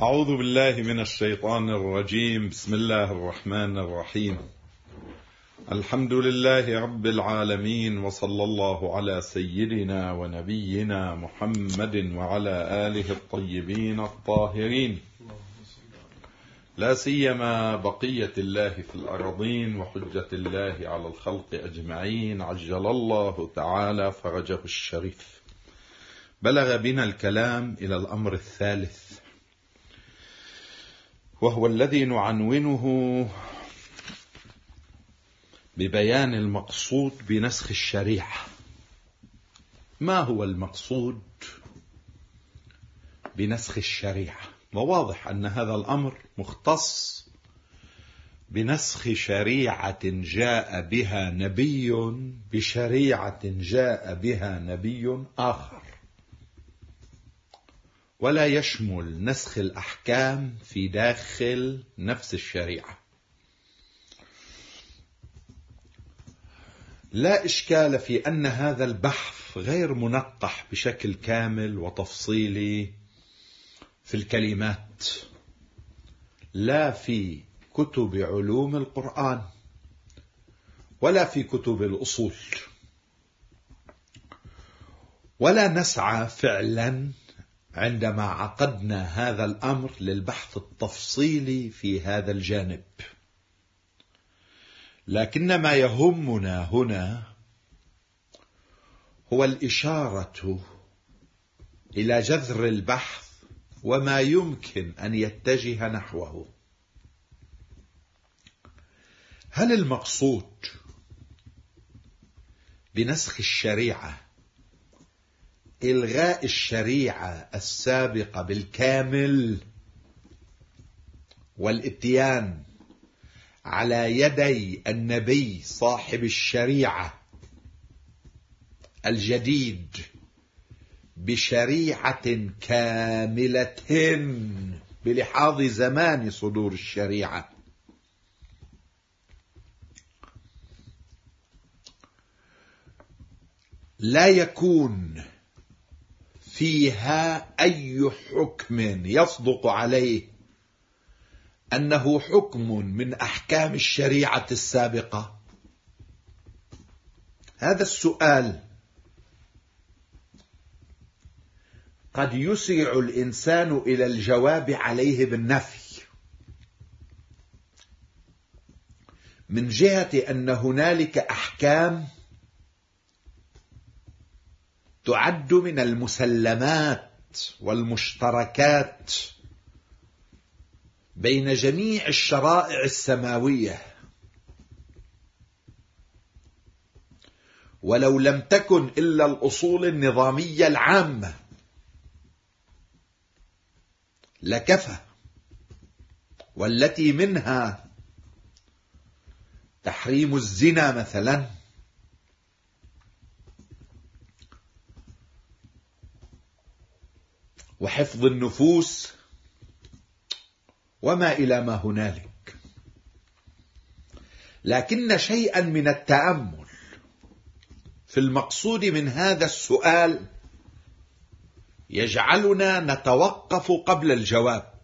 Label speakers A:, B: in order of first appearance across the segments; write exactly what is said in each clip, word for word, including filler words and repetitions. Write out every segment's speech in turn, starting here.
A: أعوذ بالله من الشيطان الرجيم. بسم الله الرحمن الرحيم. الحمد لله رب العالمين، وصلى الله على سيدنا ونبينا محمد وعلى آله الطيبين الطاهرين، لا سيما بقية الله في الأرضين وحجة الله على الخلق أجمعين، عجل الله تعالى فرجه الشريف. بلغ بنا الكلام إلى الأمر الثالث، وهو الذي نعنونه ببيان المقصود بنسخ الشريعة. ما هو المقصود بنسخ الشريعة؟ وواضح أن هذا الأمر مختص بنسخ شريعة جاء بها نبي بشريعة جاء بها نبي آخر، ولا يشمل نسخ الأحكام في داخل نفس الشريعة. لا إشكال في أن هذا البحث غير منقح بشكل كامل وتفصيلي في الكلمات، لا في كتب علوم القرآن ولا في كتب الأصول، ولا نسعى فعلا عندما عقدنا هذا الأمر للبحث التفصيلي في هذا الجانب. لكن ما يهمنا هنا هو الإشارة إلى جذر البحث وما يمكن أن يتجه نحوه. هل المقصود بنسخ الشريعة إلغاء الشريعة السابقة بالكامل والاتيان على يدي النبي صاحب الشريعة الجديد بشريعة كاملة بلحاظ زمان صدور الشريعة؟ لا يكون فيها أي حكم يصدق عليه أنه حكم من أحكام الشريعة السابقة. هذا السؤال قد يسرع الإنسان إلى الجواب عليه بالنفي، من جهة أن هنالك أحكام تعد من المسلمات والمشتركات بين جميع الشرائع السماوية، ولو لم تكن إلا الأصول النظامية العامة لكفى، والتي منها تحريم الزنا مثلا، وحفظ النفوس وما إلى ما هنالك. لكن شيئا من التأمل في المقصود من هذا السؤال يجعلنا نتوقف قبل الجواب.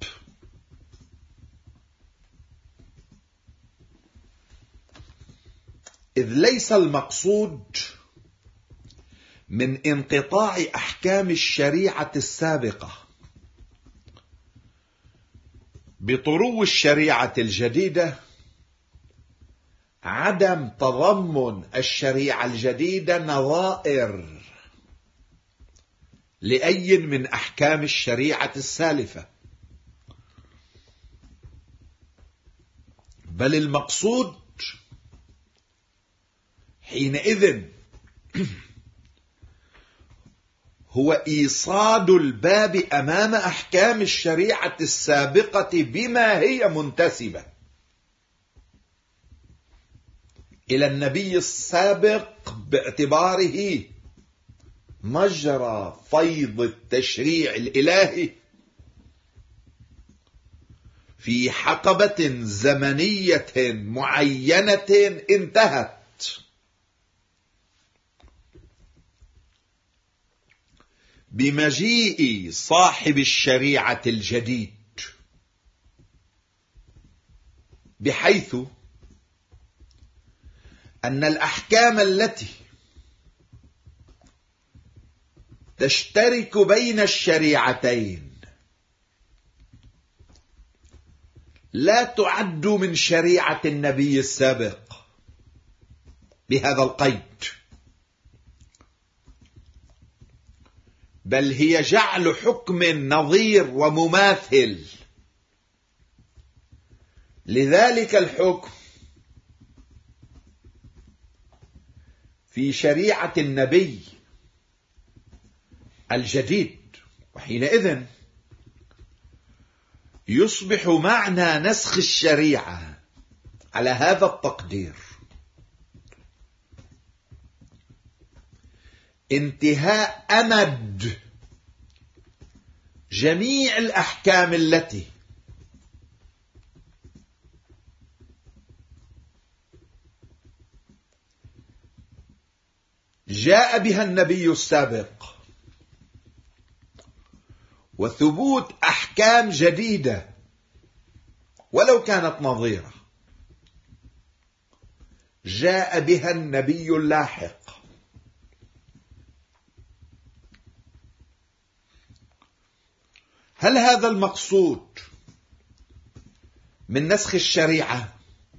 A: إذ ليس المقصود من انقطاع أحكام الشريعة السابقة بطرو الشريعة الجديدة عدم تضمن الشريعة الجديدة نظائر لأي من أحكام الشريعة السالفة، بل المقصود حينئذ هو إيصاد الباب أمام أحكام الشريعة السابقة بما هي منتسبة إلى النبي السابق باعتباره مجرى فيض التشريع الإلهي في حقبة زمنية معينة انتهت. بمجيء صاحب الشريعة الجديد بحيث أن الأحكام التي تشترك بين الشريعتين لا تعد من شريعة النبي السابق بهذا القيد، بل هي جعل حكم نظير ومماثل لذلك الحكم في شريعة النبي الجديد. وحينئذ يصبح معنى نسخ الشريعة على هذا التقدير انتهاء أمد جميع الأحكام التي جاء بها النبي السابق، وثبوت أحكام جديدة ولو كانت نظيرة جاء بها النبي اللاحق. هل هذا المقصود من نسخ الشريعة،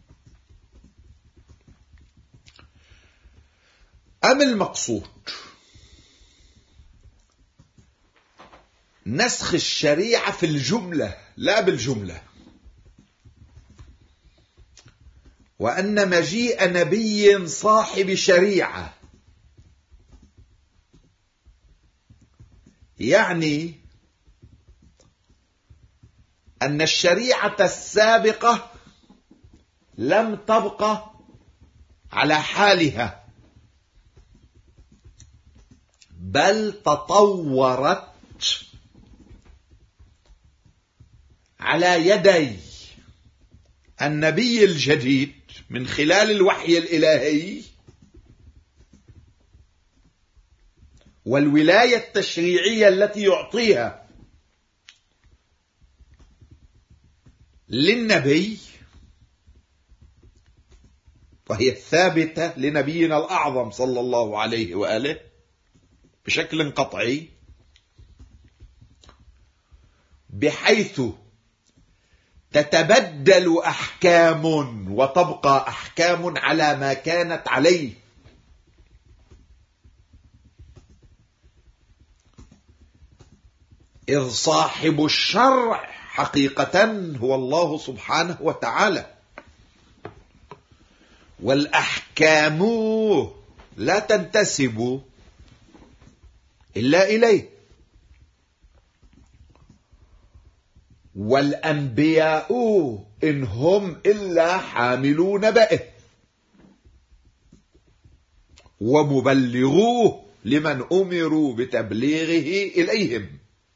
A: أم المقصود نسخ الشريعة في الجملة لا بالجملة، وأن مجيء نبي صاحب شريعة يعني أن الشريعة السابقة لم تبقى على حالها بل تطورت على يدي النبي الجديد من خلال الوحي الإلهي والولاية التشريعية التي يعطيها للنبي، وهي الثابتة لنبينا الأعظم صلى الله عليه وآله بشكل قطعي، بحيث تتبدل أحكام وتبقى أحكام على ما كانت عليه. إذ صاحب الشرع حقيقة هو الله سبحانه وتعالى، والأحكام لا تنتسب إلا إليه، والأنبياء إن هم إلا حاملون بئه ومبلغوه لمن أمروا بتبليغه إليهم.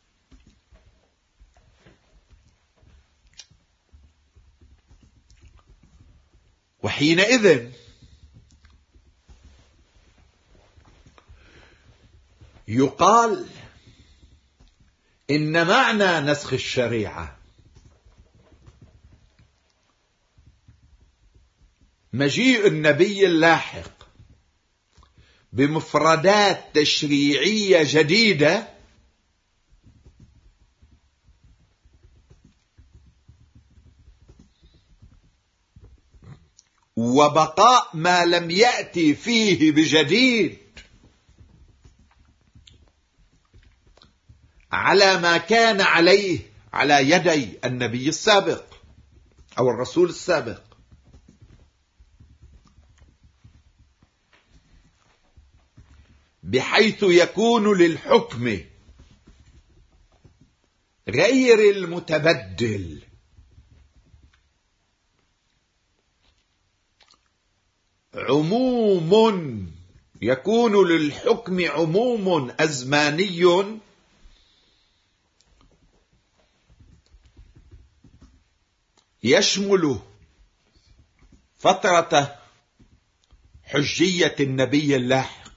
A: وحينئذ يقال إن معنى نسخ الشريعة مجيء النبي اللاحق بمفردات تشريعية جديدة وبقاء ما لم يأتي فيه بجديد على ما كان عليه على يدي النبي السابق أو الرسول السابق. بحيث يكون للحكم غير المتبدل عموم، يكون للحكم عموم أزماني يشمل فترة حجية النبي اللاحق.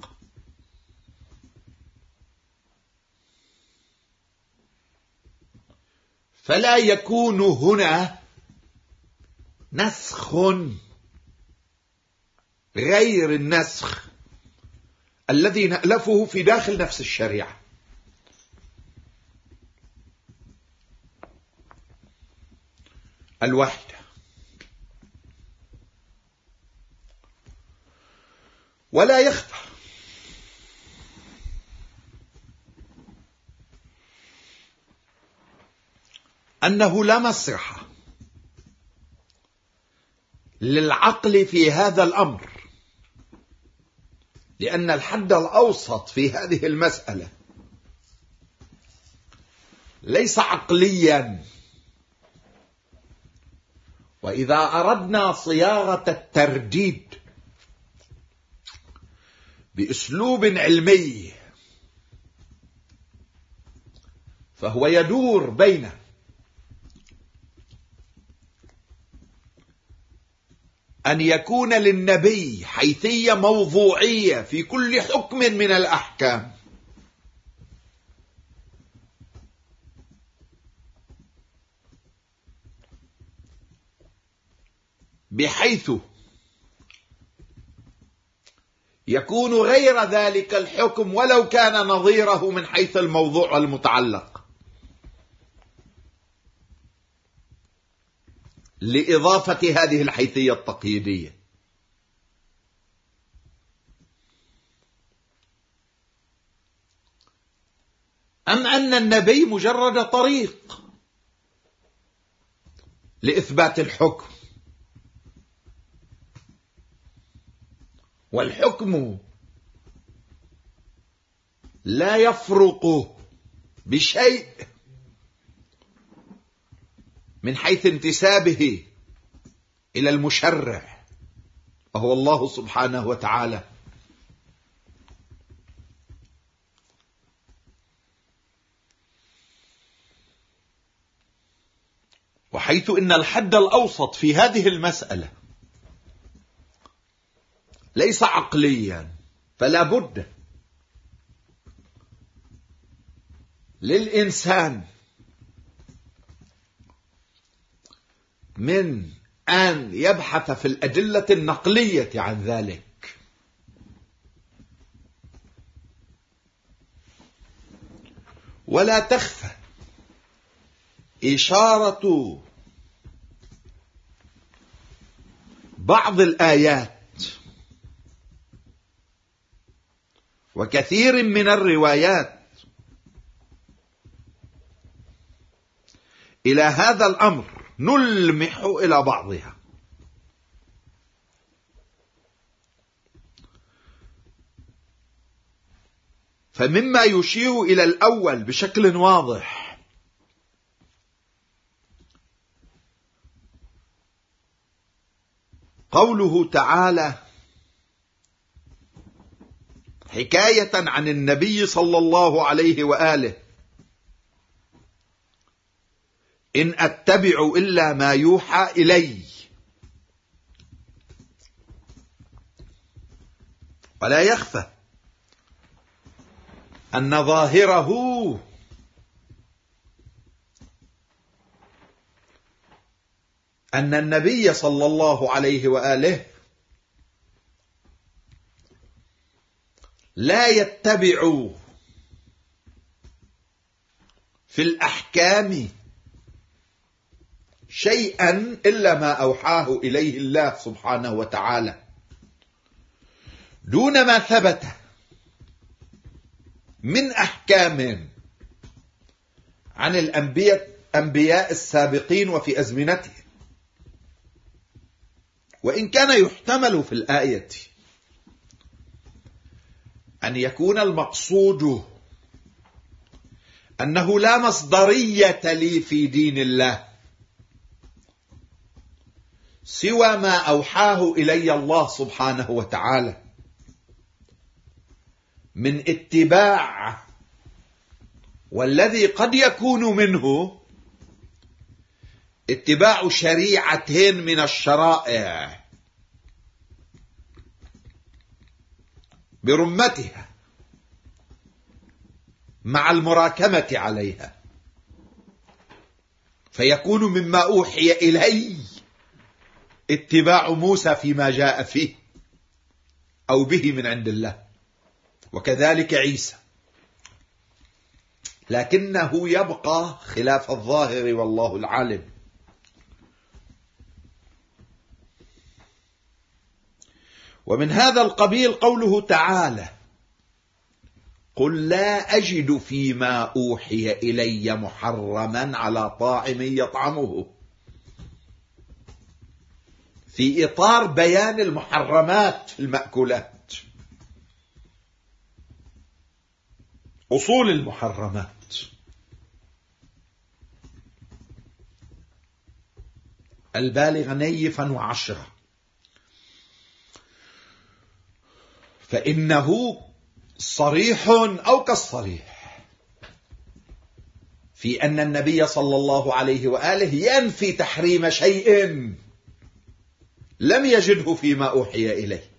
A: فلا يكون هنا نسخ غير النسخ الذي نألفه في داخل نفس الشريعة. الواحدة، ولا يخفى أنه لا مسرح للعقل في هذا الأمر، لأن الحد الأوسط في هذه المسألة ليس عقليا. وإذا أردنا صياغة الترديد بأسلوب علمي فهو يدور بين أن يكون للنبي حيثية موضوعية في كل حكم من الأحكام، بحيث يكون غير ذلك الحكم ولو كان نظيره من حيث الموضوع المتعلق، لإضافة هذه الحيثية التقييدية. أم أن النبي مجرد طريق لإثبات الحكم، والحكم لا يفرق بشيء من حيث انتسابه إلى المشرع وهو الله سبحانه وتعالى. وحيث إن الحد الأوسط في هذه المسألة ليس عقليا، فلا بد للإنسان من أن يبحث في الأدلة النقلية عن ذلك. ولا تخفى إشارة بعض الآيات وكثير من الروايات إلى هذا الأمر، نلمح إلى بعضها. فمما يشير إلى الأول بشكل واضح قوله تعالى حكاية عن النبي صلى الله عليه وآله: إن أتبع إلا ما يوحى إلي. ولا يخفى أن ظاهره أن النبي صلى الله عليه وآله لا يتبع في الأحكام شيئا إلا ما أوحاه إليه الله سبحانه وتعالى، دون ما ثبت من أحكام عن الأنبياء أنبياء السابقين وفي أزمنته. وإن كان يحتمل في الآية أن يكون المقصود أنه لا مصدرية لي في دين الله سوى ما أوحاه إلي الله سبحانه وتعالى من اتباع، والذي قد يكون منه اتباع شريعة من الشرائع برمتها مع المراكمة عليها، فيكون مما أوحي إلي
B: اتباع موسى فيما جاء فيه أو به من عند الله، وكذلك عيسى، لكنه يبقى خلاف الظاهر والله العالم. ومن هذا القبيل قوله تعالى: قل لا أجد فيما أوحي إلي محرما على طاعم يطعمه، في إطار بيان المحرمات في المأكولات، أصول المحرمات. البالغ نيفا وعشرة، فإنه صريح أو كالصريح في أن النبي صلى الله عليه وآله ينفي تحريم شيء لم يجده فيما أوحي إليه،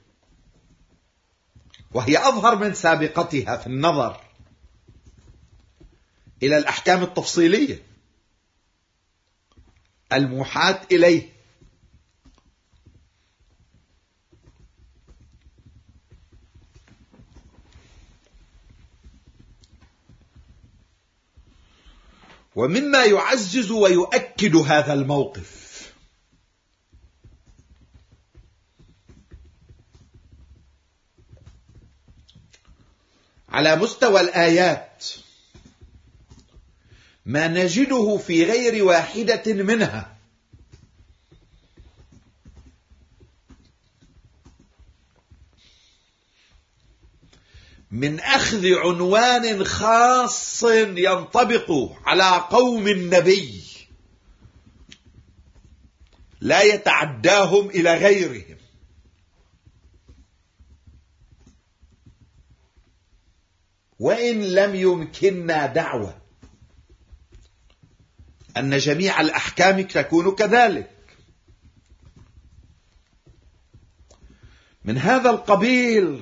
B: وهي أظهر من سابقتها في النظر إلى الأحكام التفصيلية الموحاة إليه. ومما يعزز ويؤكد هذا الموقف على مستوى الآيات ما نجده في غير واحدة منها من أخذ عنوان خاص ينطبق على قوم النبي لا يتعداهم إلى غيرهم، وإن لم يمكننا دعوة أن جميع الأحكام تكون كذلك. من هذا القبيل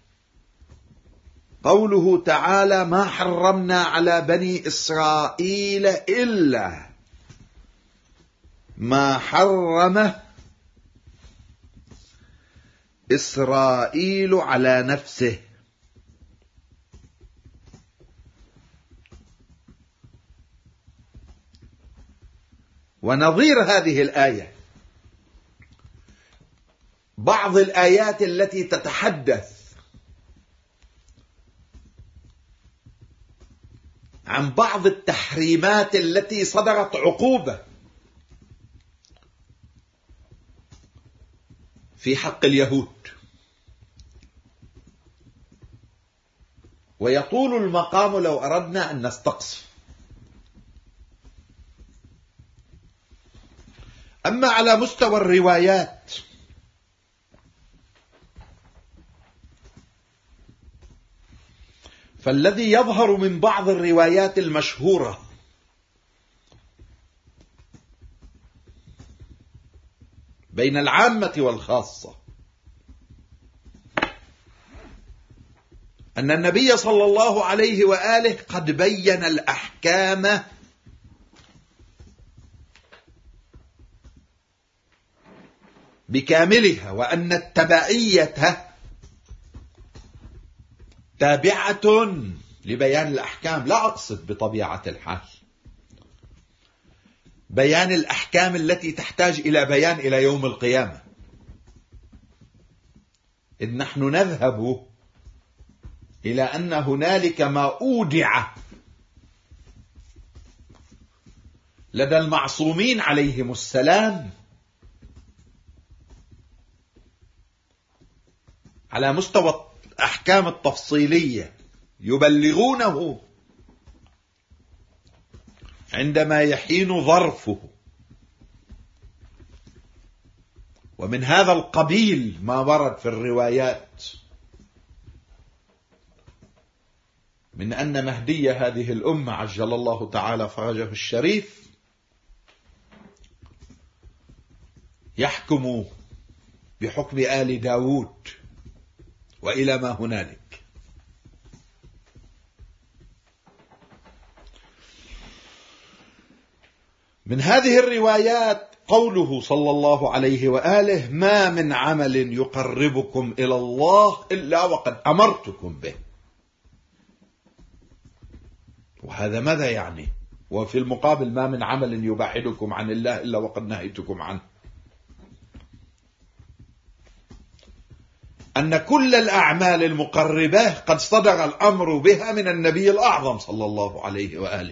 B: قوله تعالى: ما حرمنا على بني إسرائيل إلا ما حرم إسرائيل على نفسه. ونظير هذه الآية بعض الآيات التي تتحدث عن بعض التحريمات التي صدرت عقوبة في حق اليهود، ويطول المقام لو أردنا أن نستقصي. أما على مستوى الروايات فالذي يظهر من بعض الروايات المشهورة بين العامة والخاصة أن النبي صلى الله عليه وآله قد بين الأحكام بكاملها، وأن التبعية تابعة لبيان الأحكام. لا أقصد بطبيعة الحال بيان الأحكام التي تحتاج إلى بيان إلى يوم القيامة، إذ نحن نذهب إلى أن هنالك ما أودع لدى المعصومين عليهم السلام على مستوى الأحكام التفصيلية يبلغونه عندما يحين ظرفه. ومن هذا القبيل ما ورد في الروايات من أن مهدي هذه الأمة عجل الله تعالى فرجه الشريف يحكم بحكم آل داود وإلى ما هنالك. من هذه الروايات قوله صلى الله عليه وآله: ما من عمل يقربكم إلى الله إلا وقد أمرتكم به. وهذا ماذا يعني؟ وفي المقابل: ما من عمل يبعدكم عن الله إلا وقد نهيتكم عنه. أن كل الأعمال المقربة قد صدر الأمر بها من النبي الأعظم صلى الله عليه وآله.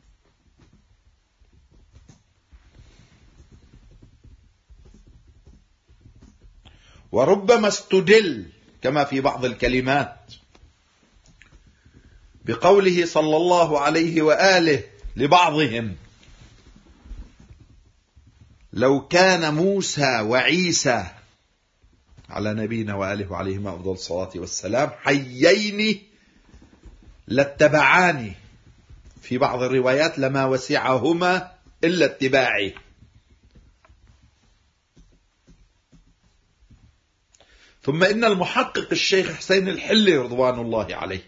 B: وربما استدل كما في بعض الكلمات بقوله صلى الله عليه وآله لبعضهم: لو كان موسى وعيسى على نبينا وآله وعليهما أفضل الصلاة والسلام حيين لاتبعاني، في بعض الروايات لما وسعهما إلا اتباعي. ثم إن المحقق الشيخ حسين الحلي رضوان الله عليه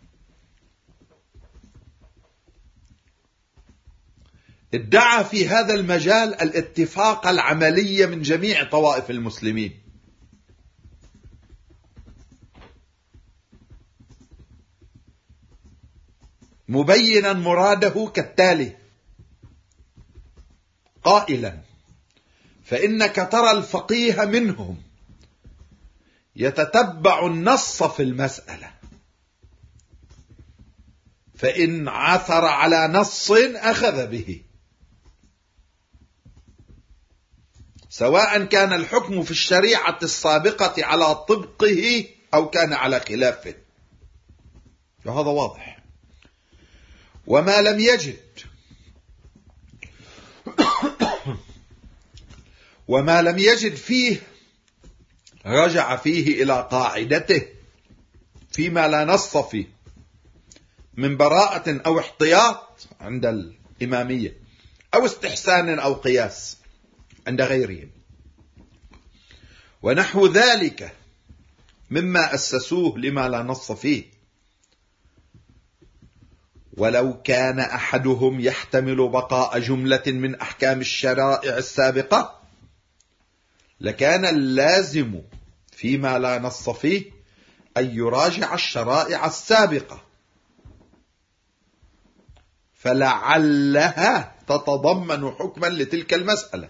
B: ادعى في هذا المجال الاتفاق العملي من جميع طوائف المسلمين، مبينا مراده كالتالي قائلا: فإنك ترى الفقيه منهم يتتبع النص في المسألة، فإن عثر على نص أخذ به، سواء كان الحكم في الشريعة السابقة على طبقه أو كان على خلافه. وهذا واضح. وما لم يجد وما لم يجد فيه رجع فيه إلى قاعدته فيما لا نص فيه من براءة أو احتياط عند الإمامية، أو استحسان أو قياس عند غيرهم، ونحو ذلك مما أسسوه لما لا نص فيه. ولو كان أحدهم يحتمل بقاء جملة من أحكام الشرائع السابقة لكان اللازم فيما لا نص فيه أن يراجع الشرائع السابقة، فلعلها تتضمن حكما لتلك المسألة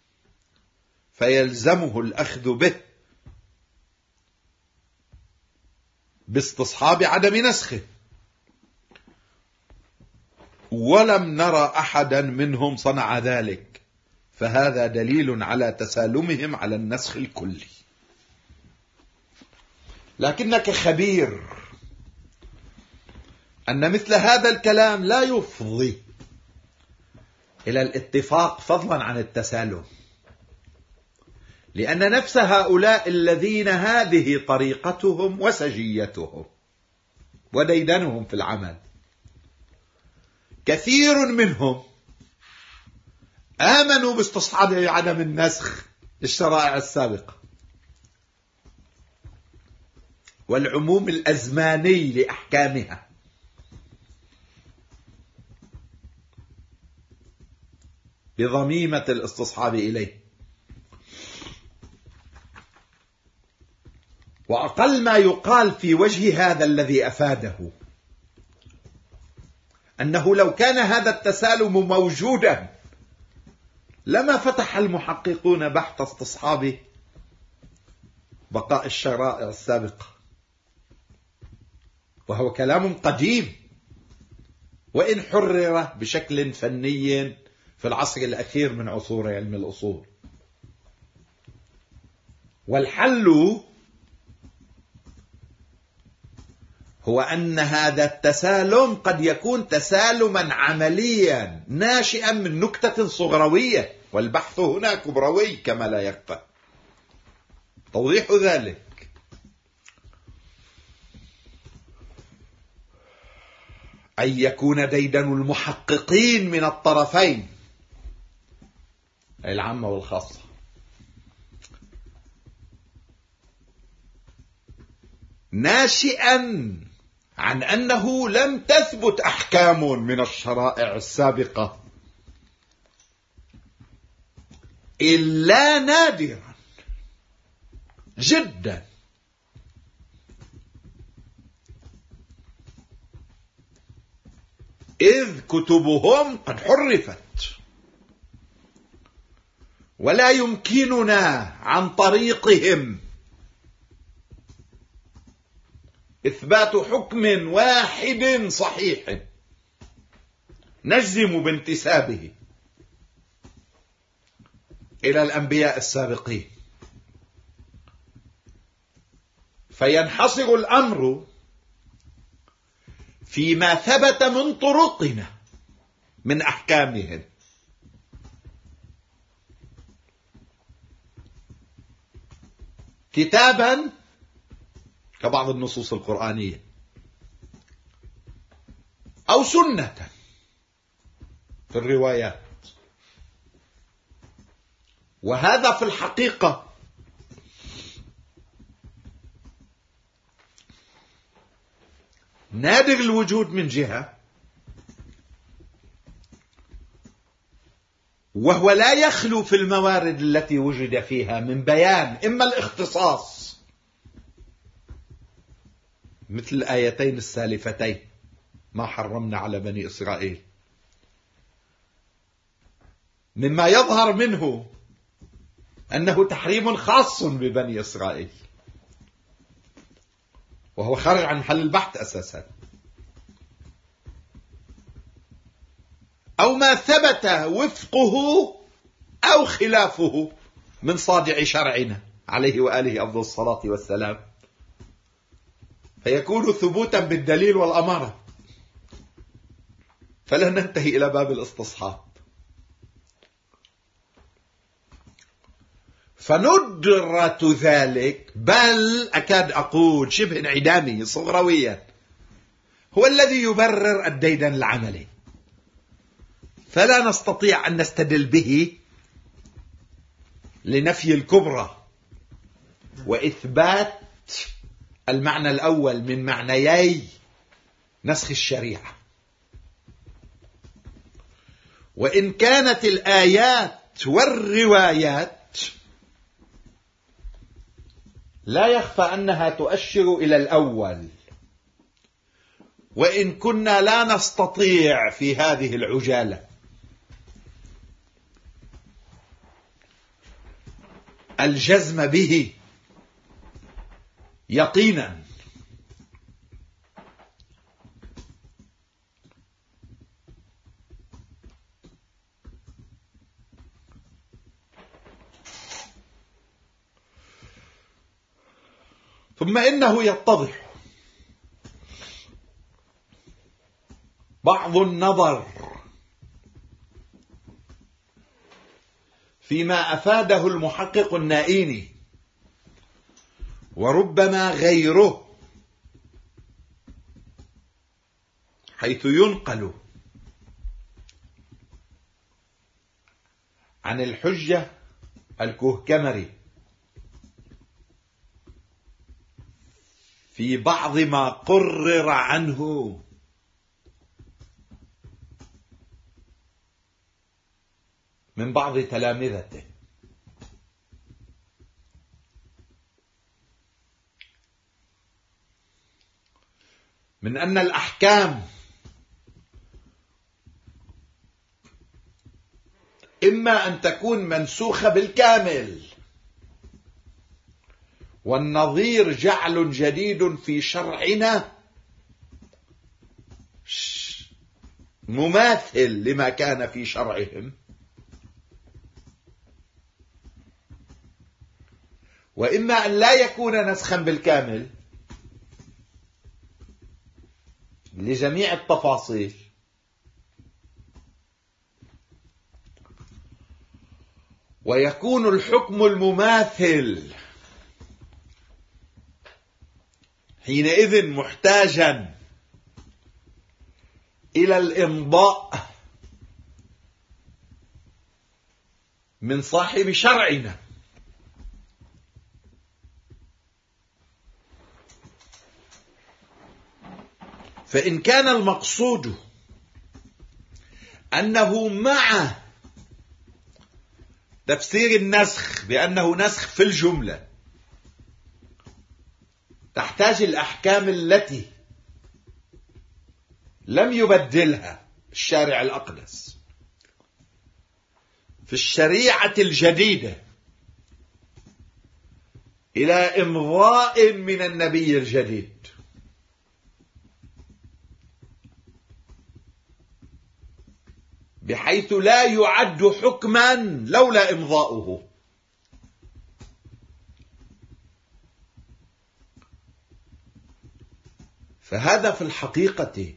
B: فيلزمه الأخذ به باستصحاب عدم نسخه. ولم نرى أحدا منهم صنع ذلك، فهذا دليل على تسالمهم على النسخ الكلي. لكنك خبير أن مثل هذا الكلام لا يفضي إلى الاتفاق فضلا عن التسالم، لأن نفس هؤلاء الذين هذه طريقتهم وسجيتهم وديدنهم في العمل كثير منهم آمنوا باستصحاب عدم النسخ للشرائع السابقة والعموم الأزماني لأحكامها، بضميمة الاستصحاب إليه. وأقل ما يقال في وجه هذا الذي أفاده أنه لو كان هذا التسالم موجودا لما فتح المحققون بحث استصحاب بقاء الشرائع السابقة، وهو كلام قديم وإن حرر بشكل فني في العصر الأخير من عصور علم الأصول. والحل هو أن هذا التسالم قد يكون تسالما عمليا ناشئا من نكتة صغروية، والبحث هنا كبروي كما لا يخفى. توضيح ذلك أن يكون ديدن المحققين من الطرفين العامة والخاصة ناشئا عن أنه لم تثبت أحكام من الشرائع السابقة إلا نادرا جدا. إذ كتبهم قد حرفت، ولا يمكننا عن طريقهم إثبات حكم واحد صحيح نجزم بانتسابه إلى الأنبياء السابقين، فينحصر الأمر فيما ثبت من طرقنا من أحكامهم. كتابا كبعض النصوص القرآنية، أو سنة في الروايات. وهذا في الحقيقة نادر الوجود من جهة، وهو لا يخلو في الموارد التي وجد فيها من بيان إما الاختصاص مثل الآيتين السالفتين ما حرمنا على بني إسرائيل، مما يظهر منه أنه تحريم خاص ببني إسرائيل، وهو خارج عن محل البحث أساسا، أو ما ثبت وفقه أو خلافه من صادع شرعنا عليه وآله أفضل الصلاة والسلام، فيكون ثبوتا بالدليل والأمارة، فلا ننتهي إلى باب الاستصحاب. فندرة ذلك، بل أكاد أقول شبه انعدامي صغرويا، هو الذي يبرر الديدن العملي، فلا نستطيع أن نستدل به لنفي الكبرى وإثبات المعنى الأول من معنيي نسخ الشريعة. وإن كانت الآيات والروايات لا يخفى أنها تؤشر إلى الأول، وإن كنا لا نستطيع في هذه العجالة الجزم به يقينا، ثم إنه يتضح بعض النظر فيما أفاده المحقق النائيني، وربما غيره، حيث ينقل عن الحجة الكهكمري في بعض ما قرر عنه من بعض تلامذته من أن الأحكام إما أن تكون منسوخة بالكامل، والنظير جعل جديد في شرعنا مماثل لما كان في شرعهم، وإما أن لا يكون نسخا بالكامل لجميع التفاصيل، ويكون الحكم المماثل حينئذ محتاجا إلى الإمضاء من صاحب شرعنا. فإن كان المقصود أنه مع تفسير النسخ بأنه نسخ في الجملة تحتاج الأحكام التي لم يبدلها الشارع الأقدس في الشريعة الجديدة إلى إمضاء من النبي الجديد، بحيث لا يعد حكما لولا إمضاؤه. فهذا في الحقيقة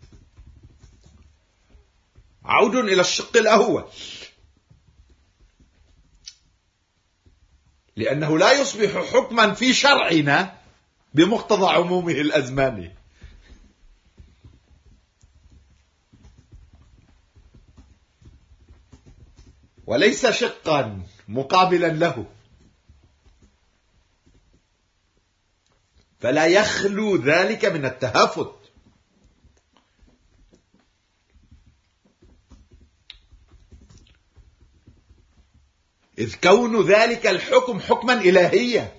B: عود إلى الشق الأول، لأنه لا يصبح حكما في شرعنا بمقتضى عمومه الأزماني، وليس شقا مقابلا له، فلا يخلو ذلك من التهافت. إذ كون ذلك الحكم حكما إلهيا،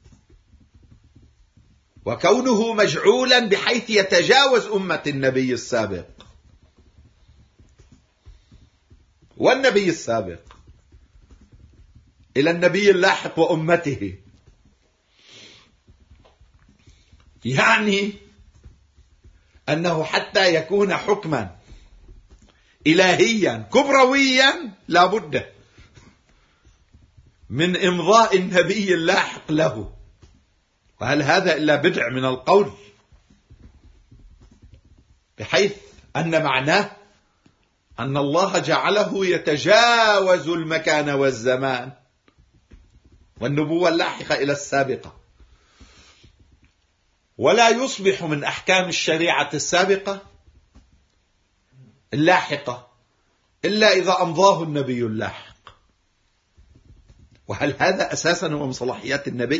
B: وكونه مجعولا بحيث يتجاوز أمة النبي السابق والنبي السابق إلى النبي اللاحق وأمته، يعني أنه حتى يكون حكما إلهيا كبرويا لا بد من إمضاء النبي اللاحق له. وهل هذا إلا بدع من القول، بحيث أن معناه أن الله جعله يتجاوز المكان والزمان والنبوة اللاحقة إلى السابقة، ولا يصبح من أحكام الشريعة السابقة اللاحقة إلا إذا أمضاه النبي اللاحق. وهل هذا أساسا هو من صلاحيات النبي؟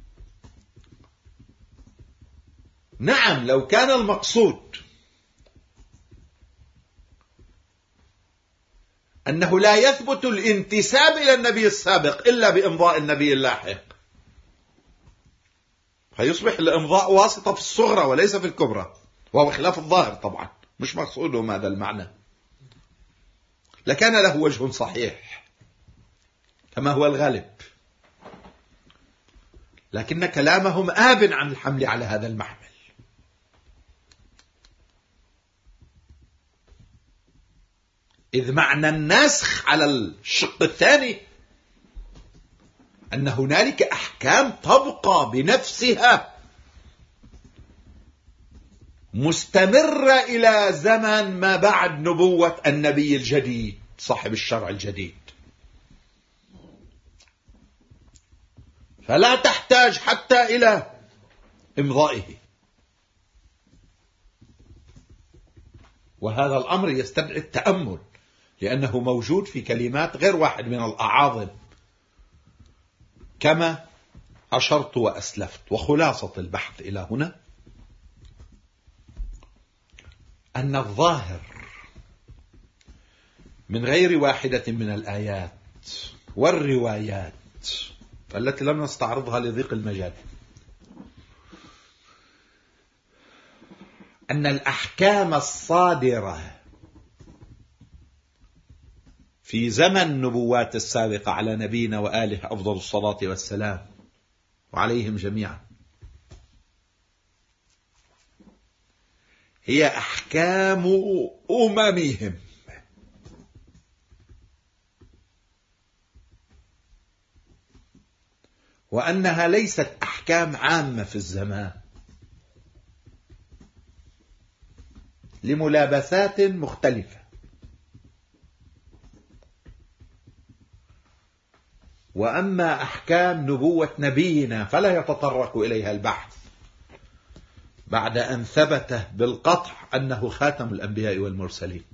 B: نعم، لو كان المقصود أنه لا يثبت الانتساب إلى النبي السابق إلا بإمضاء النبي اللاحق، فيصبح الإمضاء واسطة في الصغرى وليس في الكبرى، وهو خلاف الظاهر طبعا، مش مقصودهم هذا المعنى، لكان له وجه صحيح كما هو الغالب، لكن كلامهم آب عن الحمل على هذا المحمل. إذ معنى النسخ على الشق الثاني أن هنالك أحكام تبقى بنفسها مستمرة إلى زمن ما بعد نبوة النبي الجديد صاحب الشرع الجديد، فلا تحتاج حتى إلى إمضائه. وهذا الأمر يستدعي التأمل، لأنه موجود في كلمات غير واحد من الأعاظم كما أشرت وأسلفت. وخلاصة البحث إلى هنا أن الظاهر من غير واحدة من الآيات والروايات التي لم نستعرضها لضيق المجال أن الأحكام الصادرة في زمن النبوات السابقة على نبينا وآله أفضل الصلاة والسلام وعليهم جميعا هي أحكام أممهم، وأنها ليست أحكام عامة في الزمان لملابسات مختلفة. وأما أحكام نبوة نبينا فلا يتطرق إليها البحث بعد أن ثبت بالقطع أنه خاتم الأنبياء والمرسلين.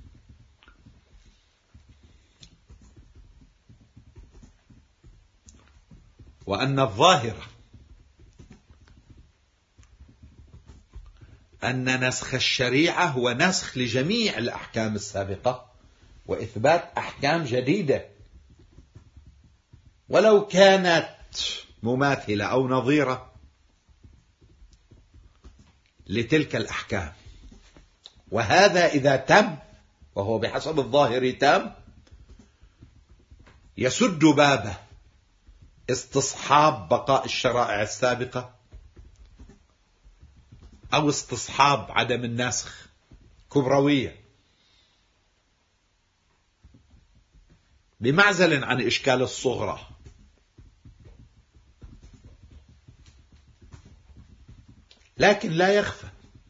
B: وأن الظاهر أن نسخ الشريعة هو نسخ لجميع الأحكام السابقة وإثبات أحكام جديدة ولو كانت مماثلة أو نظيرة لتلك الأحكام. وهذا إذا تم، وهو بحسب الظاهر تم، يسد باب استصحاب بقاء الشرائع السابقة أو استصحاب عدم الناسخ كبروية، بمعزل عن إشكال الصغرى. لكن لا يخفى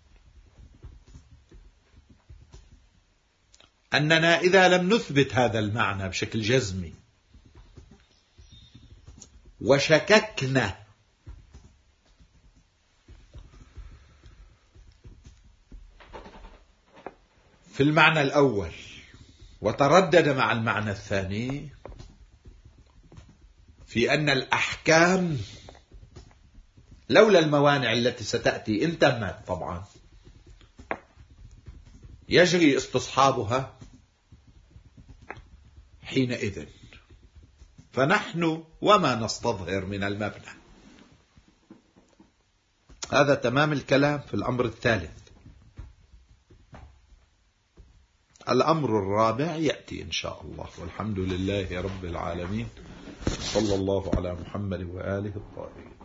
B: أننا إذا لم نثبت هذا المعنى بشكل جزمي وشككنا في المعنى الأول وتردد مع المعنى الثاني في أن الأحكام لولا الموانع التي ستأتي إن تمت طبعا يجري استصحابها حينئذ، فنحن وما نستظهر من المبنى. هذا تمام الكلام في الأمر الثالث. الأمر الرابع يأتي إن شاء الله، والحمد لله رب العالمين، صلى الله على محمد وآله الطاهرين.